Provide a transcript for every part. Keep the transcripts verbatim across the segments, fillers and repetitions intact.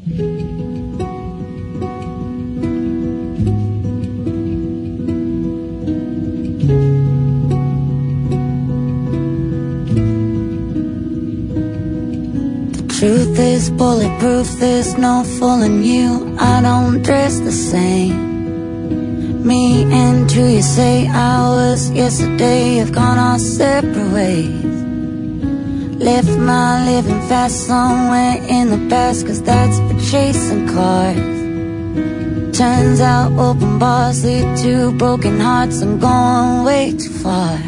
Truth is bulletproof, there's no fooling you. I don't dress the same. Me and who you say I was yesterday have gone our separate ways. Left my living fast somewhere in the past, cause that's for chasing cars. Turns out open bars lead to broken hearts. I'm going way too far.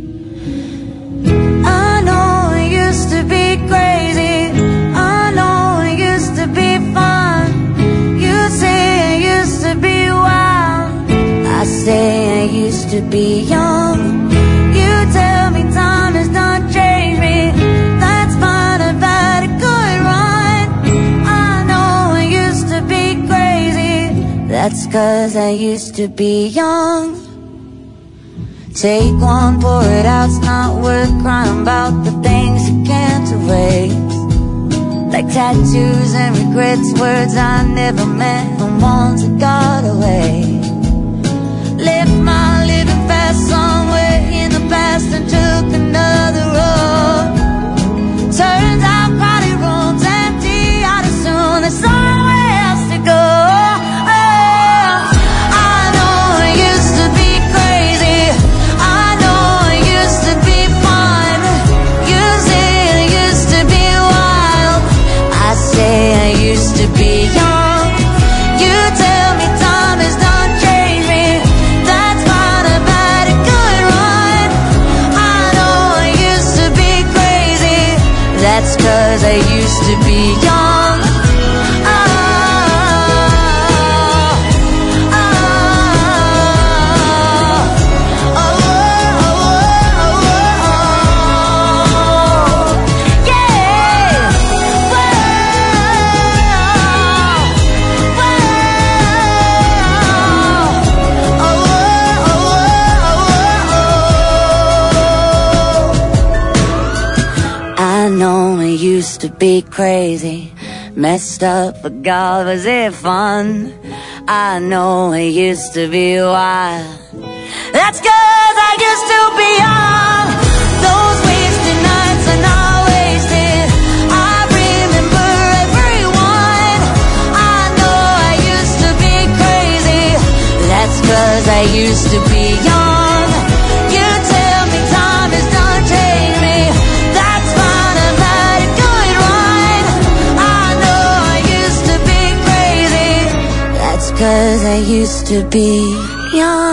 I know it used to be crazy, I know it used to be fun. You say it used to be wild, I say I used to be young. You tell me time has not changed me, that's fine, I've had a good run. I know I used to be crazy, that's cause I used to be young. Take one, pour it out, it's not worth crying about the things you can't erase. Like tattoos and regrets, words I never meant, the ones that got away. Left my living fast somewhere in the past and took another road. Turns out crowded rooms empty out as soon, there's somewhere else to go. Oh, I know it used to be crazy, I know it used to be fun. You say it used to be wild, I say I used to be young. You tell me time has not changed me, that's fine, I've had a good run. I know I used to be crazy, that's cause I used to be young. Oh, oh, oh, oh, oh, yeah. Whoa, whoa, oh, oh, oh. I know it used to be crazy, messed up, but God, was it fun? I know it used to be wild, that's cause I used to be young. Those wasted nights are not wasted, I remember everyone. I know I used to be crazy, that's cause I used to be young. You tell me time has done changed me, that's fine, I've had a good run. I know I used to be crazy, that's cause I used to be young.